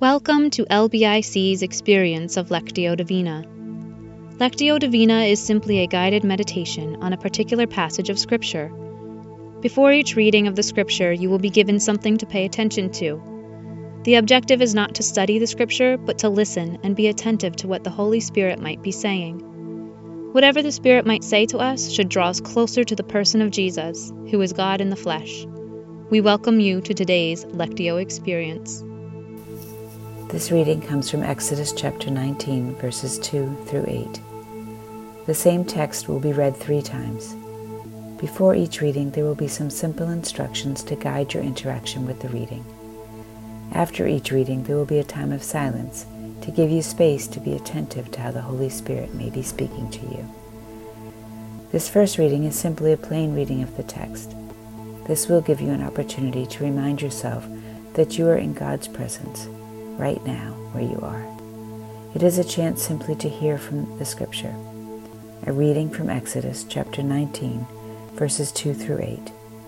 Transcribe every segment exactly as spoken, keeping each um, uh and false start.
Welcome to L B I C's experience of Lectio Divina. Lectio Divina is simply a guided meditation on a particular passage of Scripture. Before each reading of the Scripture, you will be given something to pay attention to. The objective is not to study the Scripture, but to listen and be attentive to what the Holy Spirit might be saying. Whatever the Spirit might say to us should draw us closer to the person of Jesus, who is God in the flesh. We welcome you to today's Lectio experience. This reading comes from Exodus chapter nineteen, verses two through eight. The same text will be read three times. Before each reading, there will be some simple instructions to guide your interaction with the reading. After each reading, there will be a time of silence to give you space to be attentive to how the Holy Spirit may be speaking to you. This first reading is simply a plain reading of the text. This will give you an opportunity to remind yourself that you are in God's presence right now where you are. It is a chance simply to hear from the Scripture. A reading from Exodus chapter nineteen, verses two through eight.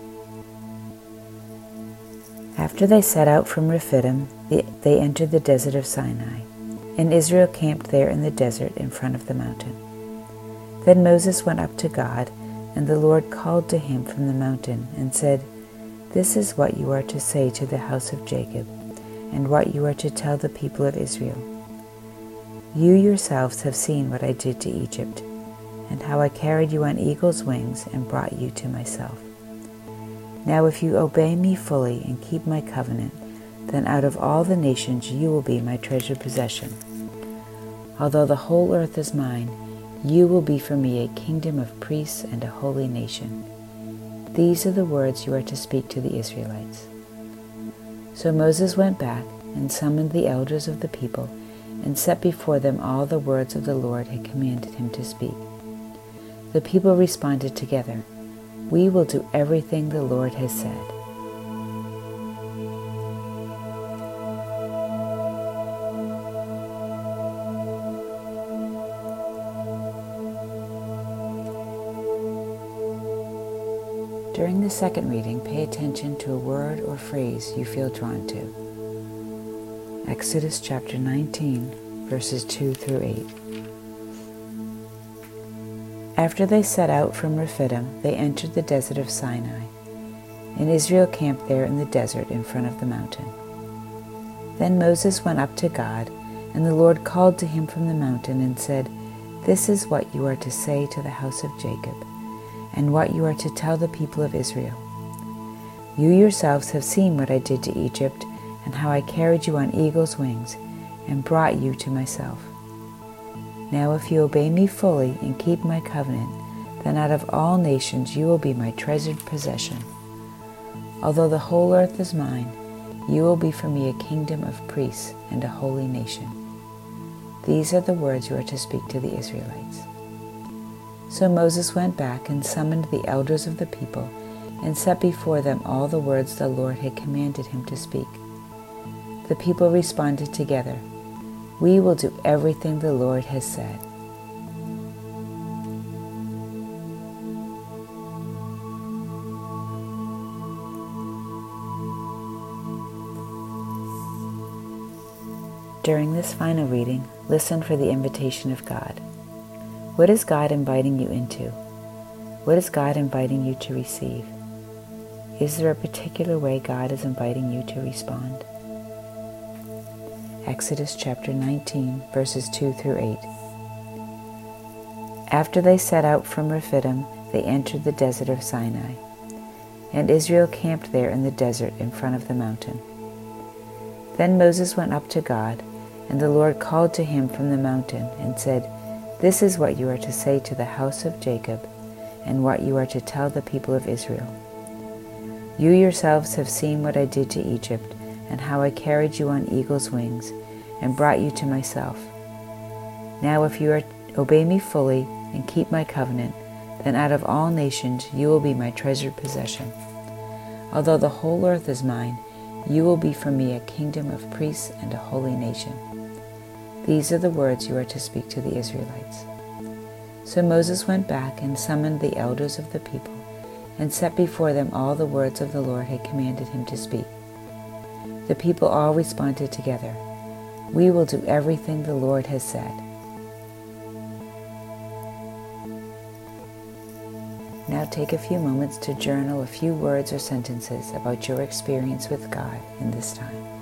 After they set out from Rephidim, they entered the desert of Sinai, and Israel camped there in the desert in front of the mountain. Then Moses went up to God, and the Lord called to him from the mountain and said, "This is what you are to say to the house of Jacob, and what you are to tell the people of Israel. You yourselves have seen what I did to Egypt, and how I carried you on eagle's wings and brought you to myself. Now if you obey me fully and keep my covenant, then out of all the nations you will be my treasured possession. Although the whole earth is mine, you will be for me a kingdom of priests and a holy nation. These are the words you are to speak to the Israelites." So Moses went back and summoned the elders of the people and set before them all the words of the Lord had commanded him to speak. The people responded together, "We will do everything the Lord has said." During the second reading, pay attention to a word or phrase you feel drawn to. Exodus chapter nineteen, verses two through eight. After they set out from Rephidim, they entered the desert of Sinai, and Israel camped there in the desert in front of the mountain. Then Moses went up to God, and the Lord called to him from the mountain and said, "This is what you are to say to the house of Jacob, and what you are to tell the people of Israel. You yourselves have seen what I did to Egypt, and how I carried you on eagle's wings and brought you to myself. Now if you obey me fully and keep my covenant, then out of all nations you will be my treasured possession. Although the whole earth is mine, you will be for me a kingdom of priests and a holy nation. These are the words you are to speak to the Israelites." So Moses went back and summoned the elders of the people and set before them all the words the Lord had commanded him to speak. The people responded together, "We will do everything the Lord has said." During this final reading, listen for the invitation of God. What is God inviting you into? What is God inviting you to receive? Is there a particular way God is inviting you to respond? Exodus chapter nineteen, verses two through eight. After they set out from Rephidim, they entered the desert of Sinai, and Israel camped there in the desert in front of the mountain. Then Moses went up to God, and the Lord called to him from the mountain and said, "This is what you are to say to the house of Jacob, and what you are to tell the people of Israel. You yourselves have seen what I did to Egypt, and how I carried you on eagle's wings, and brought you to myself. Now if you are, obey me fully and keep my covenant, then out of all nations you will be my treasured possession. Although the whole earth is mine, you will be for me a kingdom of priests and a holy nation. These are the words you are to speak to the Israelites." So Moses went back and summoned the elders of the people and set before them all the words of the Lord had commanded him to speak. The people all responded together, We will do everything the Lord has said. Now take a few moments to journal a few words or sentences about your experience with God in this time.